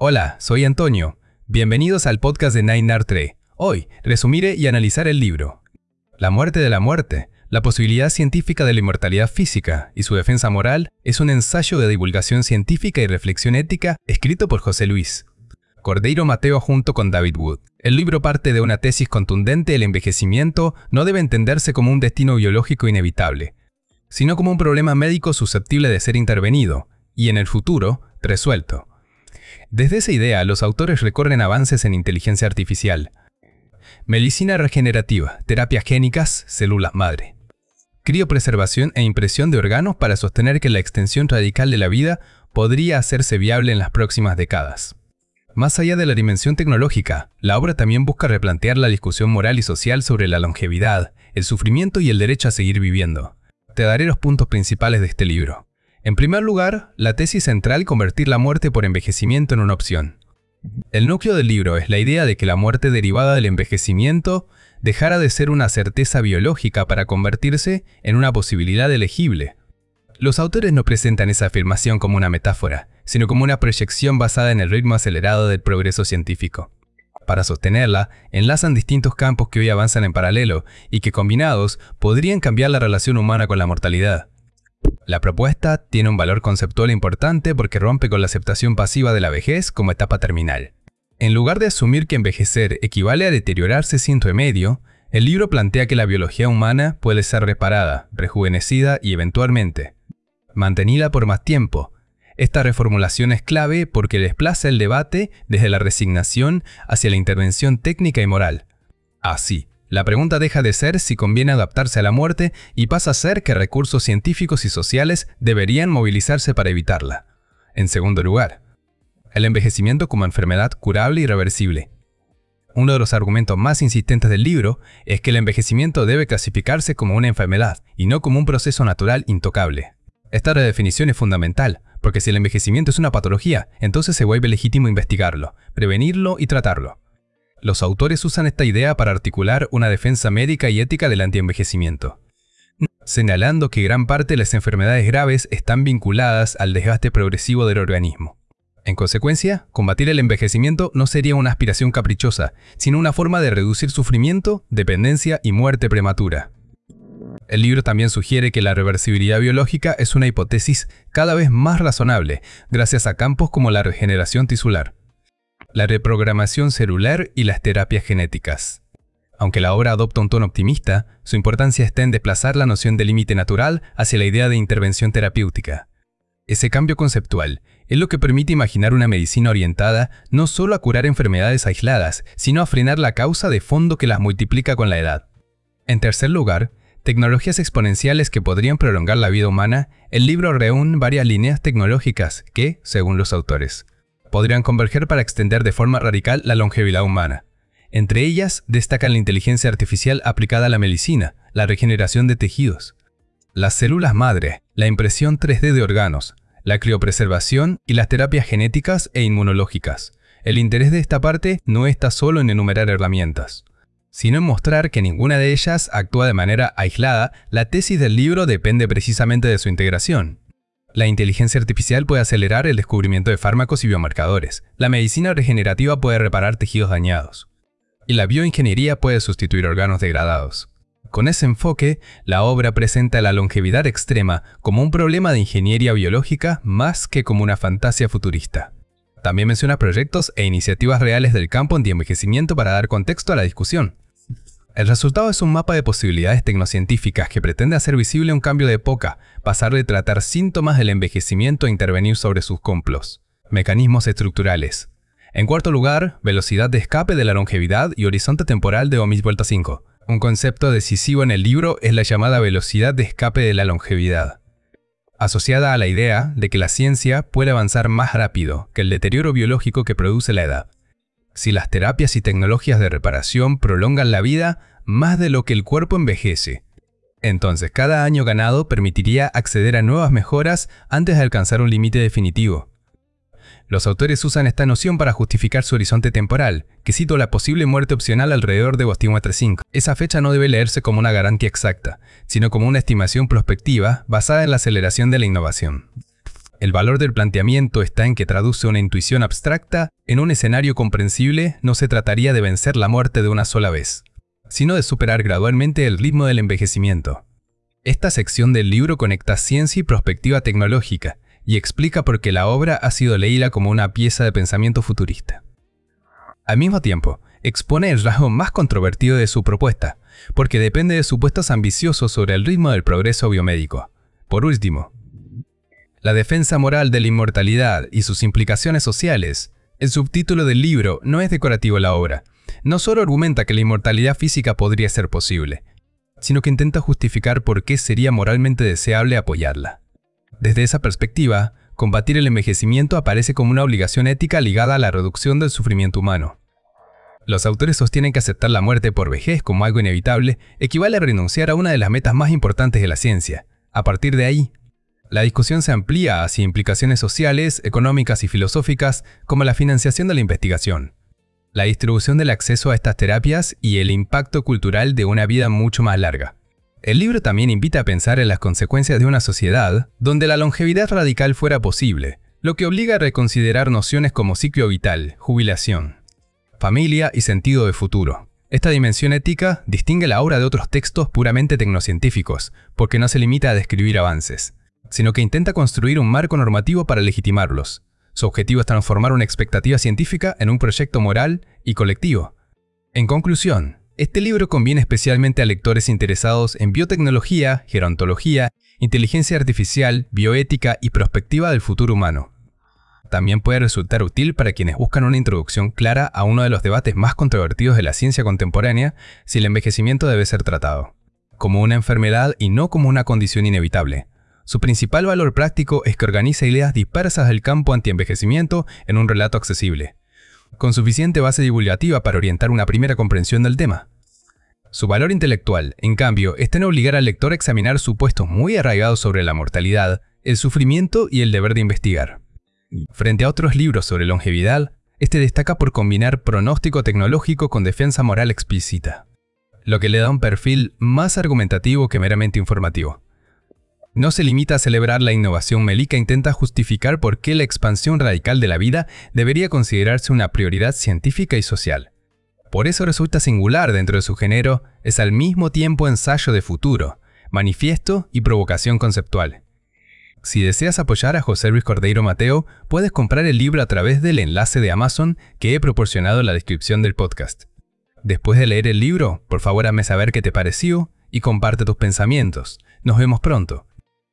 Hola, soy Antonio. Bienvenidos al podcast de Nine Artre. Hoy, resumiré y analizar el libro La muerte de la muerte, la posibilidad científica de la inmortalidad física y su defensa moral es un ensayo de divulgación científica y reflexión ética escrito por José Luis Cordeiro Mateo junto con David Wood. El libro parte de una tesis contundente: el envejecimiento no debe entenderse como un destino biológico inevitable, sino como un problema médico susceptible de ser intervenido y, en el futuro, resuelto. Desde esa idea, los autores recorren avances en inteligencia artificial, medicina regenerativa, terapias génicas, células madre, criopreservación e impresión de órganos para sostener que la extensión radical de la vida podría hacerse viable en las próximas décadas. Más allá de la dimensión tecnológica, la obra también busca replantear la discusión moral y social sobre la longevidad, el sufrimiento y el derecho a seguir viviendo. Te daré los puntos principales de este libro. En primer lugar, la tesis central: convertir la muerte por envejecimiento en una opción. El núcleo del libro es la idea de que la muerte derivada del envejecimiento dejara de ser una certeza biológica para convertirse en una posibilidad elegible. Los autores no presentan esa afirmación como una metáfora, sino como una proyección basada en el ritmo acelerado del progreso científico. Para sostenerla, enlazan distintos campos que hoy avanzan en paralelo y que, combinados, podrían cambiar la relación humana con la mortalidad. La propuesta tiene un valor conceptual importante porque rompe con la aceptación pasiva de la vejez como etapa terminal. En lugar de asumir que envejecer equivale a deteriorarse sin remedio, el libro plantea que la biología humana puede ser reparada, rejuvenecida y, eventualmente, mantenida por más tiempo. Esta reformulación es clave porque desplaza el debate desde la resignación hacia la intervención técnica y moral. Así, la pregunta deja de ser si conviene adaptarse a la muerte y pasa a ser qué recursos científicos y sociales deberían movilizarse para evitarla. En segundo lugar, el envejecimiento como enfermedad curable y reversible. Uno de los argumentos más insistentes del libro es que el envejecimiento debe clasificarse como una enfermedad y no como un proceso natural intocable. Esta redefinición es fundamental, porque si el envejecimiento es una patología, entonces se vuelve legítimo investigarlo, prevenirlo y tratarlo. Los autores usan esta idea para articular una defensa médica y ética del antienvejecimiento, señalando que gran parte de las enfermedades graves están vinculadas al desgaste progresivo del organismo. En consecuencia, combatir el envejecimiento no sería una aspiración caprichosa, sino una forma de reducir sufrimiento, dependencia y muerte prematura. El libro también sugiere que la reversibilidad biológica es una hipótesis cada vez más razonable, gracias a campos como la regeneración tisular, la reprogramación celular y las terapias genéticas. Aunque la obra adopta un tono optimista, su importancia está en desplazar la noción de límite natural hacia la idea de intervención terapéutica. Ese cambio conceptual es lo que permite imaginar una medicina orientada no solo a curar enfermedades aisladas, sino a frenar la causa de fondo que las multiplica con la edad. En tercer lugar, tecnologías exponenciales que podrían prolongar la vida humana. El libro reúne varias líneas tecnológicas que, según los autores, podrían converger para extender de forma radical la longevidad humana. Entre ellas destacan la inteligencia artificial aplicada a la medicina, la regeneración de tejidos, las células madre, la impresión 3D de órganos, la criopreservación y las terapias genéticas e inmunológicas. El interés de esta parte no está solo en enumerar herramientas, sino en mostrar que ninguna de ellas actúa de manera aislada. La tesis del libro depende precisamente de su integración. La inteligencia artificial puede acelerar el descubrimiento de fármacos y biomarcadores, la medicina regenerativa puede reparar tejidos dañados, y la bioingeniería puede sustituir órganos degradados. Con ese enfoque, la obra presenta la longevidad extrema como un problema de ingeniería biológica más que como una fantasía futurista. También menciona proyectos e iniciativas reales del campo antienvejecimiento para dar contexto a la discusión. El resultado es un mapa de posibilidades tecnocientíficas que pretende hacer visible un cambio de época, pasar de tratar síntomas del envejecimiento a intervenir sobre sus complos, mecanismos estructurales. En cuarto lugar, velocidad de escape de la longevidad y horizonte temporal de Omis Vuelta 5. Un concepto decisivo en el libro es la llamada velocidad de escape de la longevidad, asociada a la idea de que la ciencia puede avanzar más rápido que el deterioro biológico que produce la edad. Si las terapias y tecnologías de reparación prolongan la vida más de lo que el cuerpo envejece, entonces cada año ganado permitiría acceder a nuevas mejoras antes de alcanzar un límite definitivo. Los autores usan esta noción para justificar su horizonte temporal, que cito la posible muerte opcional alrededor de Bostímetro 5. Esa fecha no debe leerse como una garantía exacta, sino como una estimación prospectiva basada en la aceleración de la innovación. El valor del planteamiento está en que traduce una intuición abstracta en un escenario comprensible. No se trataría de vencer la muerte de una sola vez, sino de superar gradualmente el ritmo del envejecimiento. Esta sección del libro conecta ciencia y perspectiva tecnológica y explica por qué la obra ha sido leída como una pieza de pensamiento futurista. Al mismo tiempo, expone el rasgo más controvertido de su propuesta, porque depende de supuestos ambiciosos sobre el ritmo del progreso biomédico. Por último, la defensa moral de la inmortalidad y sus implicaciones sociales. El subtítulo del libro no es decorativo en la obra. No solo argumenta que la inmortalidad física podría ser posible, sino que intenta justificar por qué sería moralmente deseable apoyarla. Desde esa perspectiva, combatir el envejecimiento aparece como una obligación ética ligada a la reducción del sufrimiento humano. Los autores sostienen que aceptar la muerte por vejez como algo inevitable equivale a renunciar a una de las metas más importantes de la ciencia. A partir de ahí, la discusión se amplía hacia implicaciones sociales, económicas y filosóficas, como la financiación de la investigación, la distribución del acceso a estas terapias y el impacto cultural de una vida mucho más larga. El libro también invita a pensar en las consecuencias de una sociedad donde la longevidad radical fuera posible, lo que obliga a reconsiderar nociones como ciclo vital, jubilación, familia y sentido de futuro. Esta dimensión ética distingue la obra de otros textos puramente tecnocientíficos, porque no se limita a describir avances, sino que intenta construir un marco normativo para legitimarlos. Su objetivo es transformar una expectativa científica en un proyecto moral y colectivo. En conclusión, este libro conviene especialmente a lectores interesados en biotecnología, gerontología, inteligencia artificial, bioética y perspectiva del futuro humano. También puede resultar útil para quienes buscan una introducción clara a uno de los debates más controvertidos de la ciencia contemporánea, si el envejecimiento debe ser tratado como una enfermedad y no como una condición inevitable. Su principal valor práctico es que organiza ideas dispersas del campo antienvejecimiento en un relato accesible, con suficiente base divulgativa para orientar una primera comprensión del tema. Su valor intelectual, en cambio, está en obligar al lector a examinar supuestos muy arraigados sobre la mortalidad, el sufrimiento y el deber de investigar. Frente a otros libros sobre longevidad, este destaca por combinar pronóstico tecnológico con defensa moral explícita, lo que le da un perfil más argumentativo que meramente informativo. No se limita a celebrar la innovación, Melika intenta justificar por qué la expansión radical de la vida debería considerarse una prioridad científica y social. Por eso resulta singular dentro de su género, es al mismo tiempo ensayo de futuro, manifiesto y provocación conceptual. Si deseas apoyar a José Luis Cordeiro Mateo, puedes comprar el libro a través del enlace de Amazon que he proporcionado en la descripción del podcast. Después de leer el libro, por favor hazme saber qué te pareció y comparte tus pensamientos. Nos vemos pronto.